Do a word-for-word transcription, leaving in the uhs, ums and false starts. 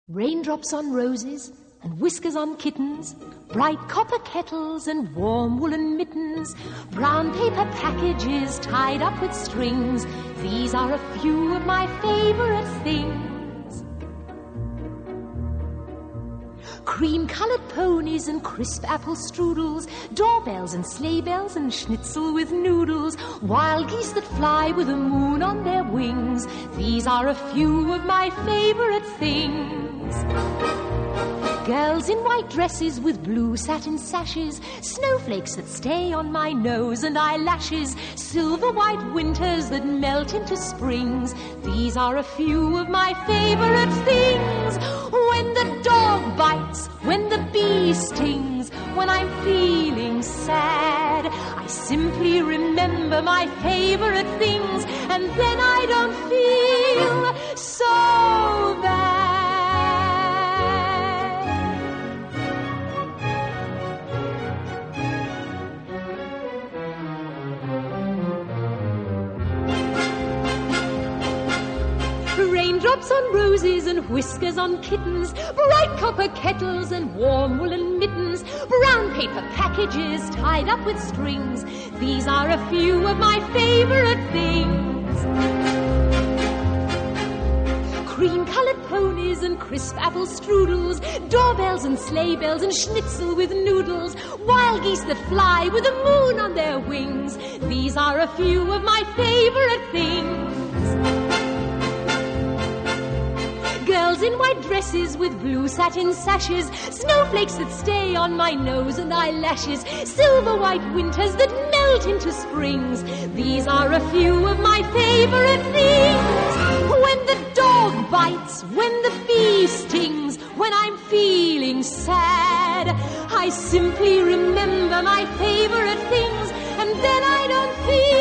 Raindrops on roses and whiskers on kittens, bright copper kettles and warm woolen mittens, brown paper packages tied up with strings. These are a few of my favorite things. Cream-colored ponies and crisp apple strudels, doorbells and sleigh bells and schnitzel with noodles, wild geese that fly with the moon on their wings. These are a few of my favorite things. Girls in white dresses with blue satin sashes, snowflakes that stay on my nose and eyelashes, silver white winters that melt into springs. These are a few of my favorite things. When the dog bites, when the bee stings, when I'm feeling sad, I simply remember my favorite things, and then I don't feel so bad. Raindrops on roses and whiskers on kittens, bright copper kettles and warm woolen mittens, brown paper packages tied up with strings. These are a few of my favorite things. Cream-colored ponies and crisp apple strudels, doorbells and sleigh bells and schnitzel with noodles, wild geese that fly with the moon on their wings. These are a few of my favorite things. Girls in white dresses with blue satin sashes, snowflakes that stay on my nose and eyelashes, silver white winters that melt into springs. These are a few of my favorite things. When the dog bites, when the bee stings, when I'm feeling sad, I simply remember my favorite things, and then I don't feel